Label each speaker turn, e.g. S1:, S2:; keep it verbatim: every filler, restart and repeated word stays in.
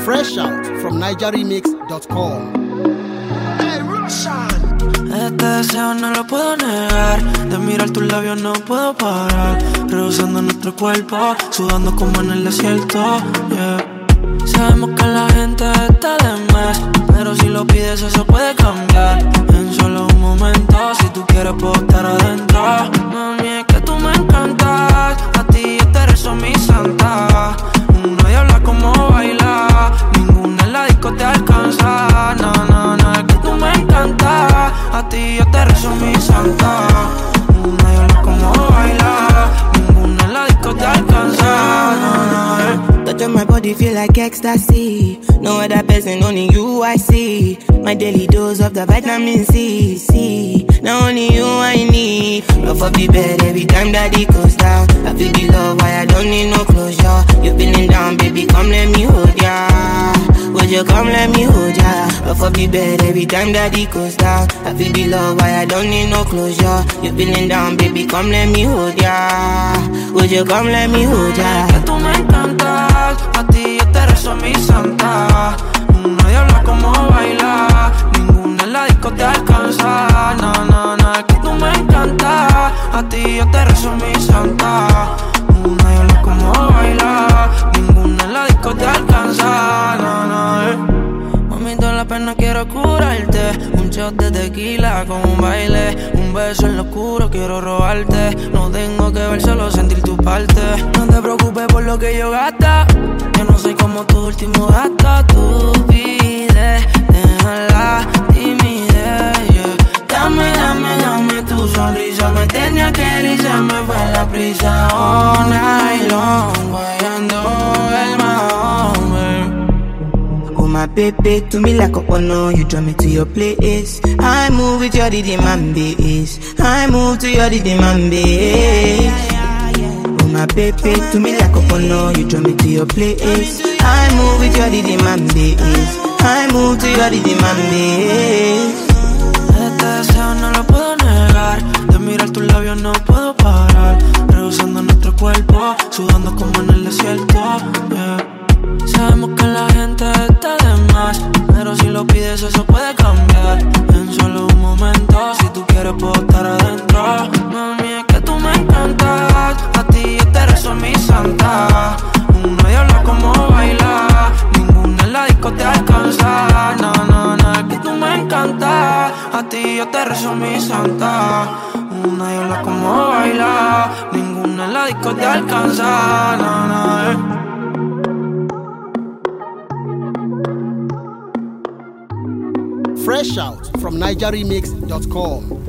S1: Fresh out from niger remix dot com.
S2: Hey, Russian.
S3: Este deseo no lo puedo negar. De mirar tus labios no puedo parar. Rehusando nuestro cuerpo, sudando como en el desierto, yeah. Sabemos que la gente está de más, pero si lo pides eso puede cambiar en solo un momento. Si tú quieres puedo estar adentro. Mami, es que tú me encantas. A ti yo te rezo mi santa. Una diabla como baila, ninguna en la disco te alcanza. No, no, no, es que tú me encantas. A ti yo te rezo mi santa. Una diabla como baila, ninguna en la disco te alcanza. No, no, eh.
S4: Touch on my body feel like ecstasy. No other person, only you I see. My daily dose of the vitamin C, C. Now only you I need. Love for the bed every time that it goes down. I feel the love, why I don't need no closure. You feeling down, baby, come let me hold ya. Would you come let me hold ya? Love for the bed every time that it goes down. I feel the love, why I don't need no closure. You feeling down, baby, come let me hold ya. Would you come let me hold ya?
S3: Que tú me encantas, a ti yo te rezo mi santa. Una diabla como baila, ninguna en la disco te alcanza. No, no, no, es que tú me encantas. A ti yo te rezo mi santa. Una diabla como baila, ninguna en la disco te alcanza. No, no, eh. Mami, toda la pena quiero curarte. Un shot de tequila con un baile. Un beso en lo oscuro quiero robarte. No tengo que ver, solo sentir tu parte. No te preocupes por lo que yo gasta. Yo no soy como tu último gasto. Tú pides, deja la timidez, yeah. Dame, dame, dame tu sonrisa. Me tenía que ir y se me fue la prisa. All night long, guayando el mahón, babe.
S4: Oh my baby, to me like a no, you draw me to your place. I move with your rhythm and bass. I move to your rhythm and bass. Oh my baby, to me like a no, you draw me to your place. I move with your rhythm and bass. I move to your rhythm and bass.
S3: Este deseo no lo puedo negar. De mirar tus labios no puedo parar. Rehusando nuestro cuerpo, sudando como en el desierto, yeah. Sabemos que la gente está de más, pero si lo pides eso puede cambiar en solo un momento. Si tú quieres puedo estar adentro. Mami, es que tú me encantas. A ti yo te rezo mi santa. Una diabla como baila, ninguna en la disco te alcanza. No, no, no, es que tú me encantas. A ti yo te rezo mi santa. Una diabla como baila, ninguna en la disco te alcanza. No, no, eh.
S1: Fresh out from niger remix dot com.